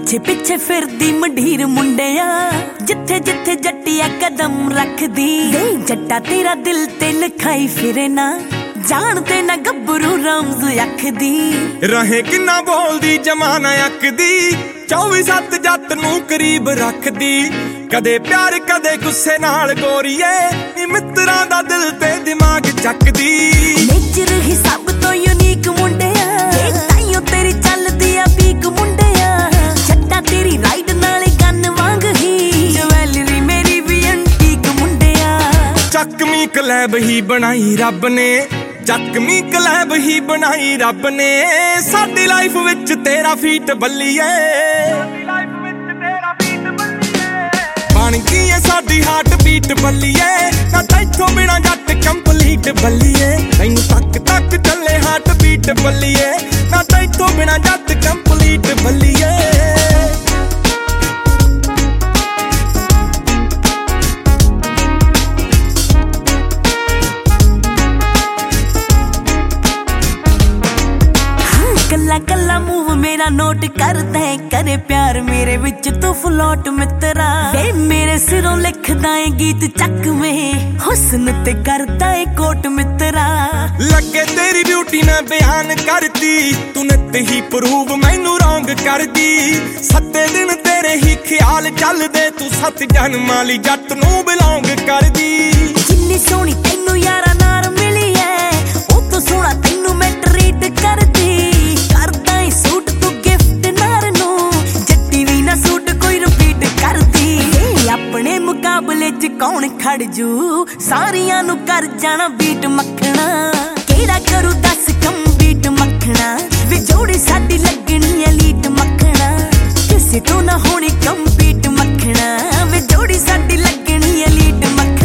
ਪਿੱਛੇ ਪਿੱਛੇ ਫਿਰਦੀ ਮੰਢੀਰ ਮੁੰਡਿਆ, ਜਿੱਥੇ ਜਿੱਥੇ ਜੱਟੀਆ ਕਦਮ ਰੱਖਦੀ। ਜੱਟਾ ਤੇਰਾ ਦਿਲ ਤੇ ਲਿਖਾਈ ਫਿਰੇ ਨਾ, ਜਾਣਦੇ ਨਾ ਗੱਭਰੂ ਰਮਜ਼ ਅੱਖਦੀ। ਰਹੇ ਕਿੰਨਾ ਬੋਲਦੀ ਜਮਾਨਾ ਅੱਕਦੀ, 24/7 ਜੱਟ ਨੂੰ ਕਰੀਬ ਰੱਖਦੀ। ਕਦੇ ਪਿਆਰ ਕਦੇ ਗੁੱਸੇ ਨਾਲ ਗੋਰੀਏ, ਨੀ ਮਿੱਤਰਾਂ ਦਾ ਦਿਲ ਤੇ ਦਿਮਾਗ ਚੱਕਦੀ। ਨੇਚਰ ਹੀ ਸਭ ਤੋਂ ਯੂਨੀਕ ਮੁੰਡਿਆ, ਤਾਈਓ ਤੇਰੀ ਚੱਲਦੀ ਆ ਪੀਕ ਮੁੰਡਿਆ। ਜੱਟਾ ਤੇਰੀ ਰਾਈਡ ਨਾਲੇ ਗੰਨ ਵਾਂਗ ਹੀ, ਜਵੈਲਰੀ ਮੇਰੀ ਵੀ ਐਂਟੀਕ ਮੁੰਡਿਆ। ਚੱਕਵੀਂ ਕਲੈਬ ਹੀ ਬਣਾਈ ਰੱਬ ਨੇ, ਚੱਕਵੀਂ ਕਲੈਬ ਹੀ ਬਣਾਈ ਰੱਬ ਨੇ। ਸਾਡੀ ਲਾਈਫ ਵਿੱਚ ਤੇਰਾ ਫੀਟ ਬੱਲੀਏ, ਬਣ ਗਈ ਏ ਸਾਡੀ ਹਾਰਟ ਬੀਟ ਬੱਲੀਏ। ਨਾ ਤੈਥੋਂ ਬਿਨਾ ਜੱਟ ਕੰਪਲੀਟ ਬੱਲੀਏ, ਤੈਨੂੰ ਤੱਕ ਤੱਕ ਚੱਲੇ ਹਾਰਟ ਬੀਟ ਬੱਲੀਏ। ਨਾ ਤੈਥੋਂ ਬਿਨਾ ਜੱਟ ਕੰਪਲੀਟ ਬੱਲੀਏ। ਕੱਲਾ ਕੱਲਾ ਮੂਵ ਮੇਰਾ ਨੋਟ ਕਰਦਾ ਏ, ਕਰੇ ਪਿਆਰ ਮੇਰੇ ਵਿੱਚ ਤੂੰ ਫਲੋਟ ਮਿੱਤਰਾ। ਵੇ ਮੇਰੇ ਸਿਰੋਂ ਲਿਖਦਾ ਏ ਗੀਤ ਚੱਕਵੇਂ, ਹੁਸਨ ਤੇ ਕਰਦਾ ਏ ਕੋਟ ਮਿੱਤਰਾ। ਲੱਗੇ ਤੇਰੀ ਬਿਊਟੀ ਮੈਂ ਬਿਆਨ ਕਰਦੀ, ਤੂੰ ਨਿੱਤ ਹੀ ਪ੍ਰੂਵ ਮੈਨੂੰ ਰੌਂਗ ਕਰਦੀ। 7 ਦਿਨ ਤੇਰੇ ਹੀ ਖਿਆਲ ਚੱਲਦੇ, ਤੂੰ 7 ਜਨਮਾਂ ਲਈ ਜੱਟ ਨੂੰ ਬਿਲੋਂਗ ਕਰਦੀ। ਜਿੰਨੀ ਸੋਹਣੀ ਤੈਨੂੰ ਯਾਰਾ ਨਾਰ ਮਿਲੀ ਐ, ਉਹ ਤੋਂ ਸੋਹਣਾ ਤੈਨੂੰ ਮੈਂ ਟਰੀਟ ਕਰਦੀ। ਕਰਦਾ ਏ ਸੂਟ ਤੂੰ ਗਿਫਟ ਨਾਰ ਨੂੰ, ਜੱਟੀ ਵੀ ਨਾ ਸੂਟ ਕੋਈ ਰਿਪੀਟ ਕਰਦੀ। ਆਪਣੇ ਮੁਕਾਬਲੇ ਚ ਕੌਣ ਖੜ ਜੂ, ਸਾਰਿਆਂ ਨੂੰ ਕਰ ਜਾਣਾ ਬੀਟ ਮੱਖਣਾ। ਕਿਹੜਾ ਕਰੂ ਦੱਸ ਕੰਬੀਟ ਮੱਖਣਾ, ਵੇ ਜੋੜੀ ਸਾਡੀ ਲੱਗਣੀ ਐਲੀਟ ਮੱਖਣਾ। ਕਿਸੇ ਤੋਂ ਨਾ ਹੋਣੀ ਕੰਬੀਟ ਮੱਖਣਾ, ਵੇ ਜੋੜੀ ਸਾਡੀ ਲੱਗਣੀ ਐਲੀਟ ਮੱਖਣਾ।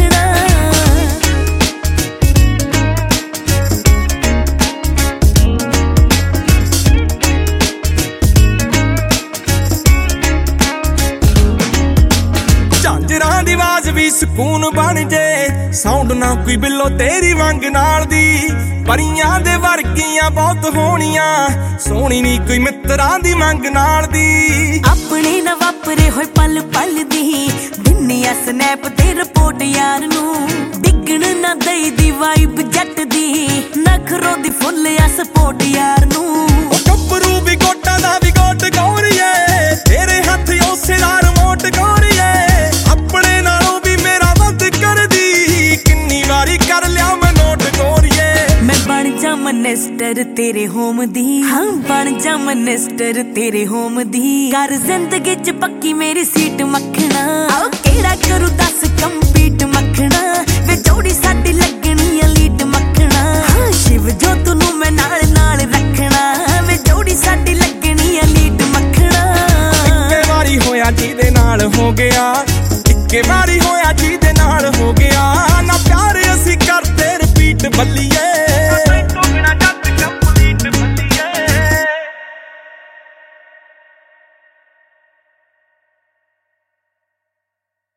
ਝਾਂਜਰਾਂ ਦੀ ਆਵਾਜ਼ ਵੀ ਸਕੂਨ ਬਣ ਜੇ, ਸਾਊਂਡ ਨਾ ਕੋਈ ਬਿੱਲੋ ਤੇਰੀ ਵੰਗ ਨਾਲ ਦੀ। ਪਰੀਆਂ ਦੇ ਵਰਗੀਆਂ ਬਹੁਤ ਹੋਣੀਆਂ, ਸੋਹਣੀ ਨੀ ਕੋਈ ਮਿੱਤਰਾਂ ਦੀ ਮੰਗ ਨਾਲ ਦੀ। ਆਪਣੇ ਨਾ ਵਾਪਰੇ ਹੋਏ ਪਲ ਪਲ ਦੀ, ਦਿੰਨੀ ਆ ਸਨੈਪ ਤੇ ਰਿਪੋਰਟ ਯਾਰ ਨੂੰ। ਡਿੱਗਣ ਨਾ ਦਈ ਦੀ ਵਾਈਬ ਜੱਟ ਦੀ, ਨਖਰੋ ਦੀ ਫੁੱਲ ਆ ਸਪੋਰਟ ਯਾਰ ਨੂੰ। ਉਹ ਗੱਭਰੂ ਵੀ ਗੋਟਾਂ ਦਾ ਵੀ ਗੋਟ ਗੌਰੀਏ, ਤੇਰੇ ਹੱਥ ਉਸੇ ਦਾ ਰਿਮੋਟ ਗੌਰੀਏ। ਆਪਣੇ ਨਾਲੋਂ ਵੀ ਮੇਰਾ ਵੱਧ ਕਰਦੀ, ਕਿੰਨੀ ਵਾਰੀ ਕਰ ਲਿਆ ਮੈਂ ਨੋਟ ਗੌਰੀਏ। ਮੈਂ ਬਣ ਜਾ ਮਨਿਸਟਰ ਤੇਰੇ ਹੋਮ ਦੀ, ਹਾਂ ਬਣ ਜਾ ਮਨਿਸਟਰ ਤੇਰੇ ਹੋਮ ਦੀ। ਕਰ ਜ਼ਿੰਦਗੀ ਚ ਪੱਕੀ ਮੇਰੀ ਸੀਟ ਮੱਖਣਾ, ਆਓ ਕਿਹੜਾ ਕਰੂ ਦੱਸ ਕੰਪੀਟ ਮੱਖਣਾ। ਵੇ ਜੋੜੀ ਸਾਡੀ ਲੱਗਣੀ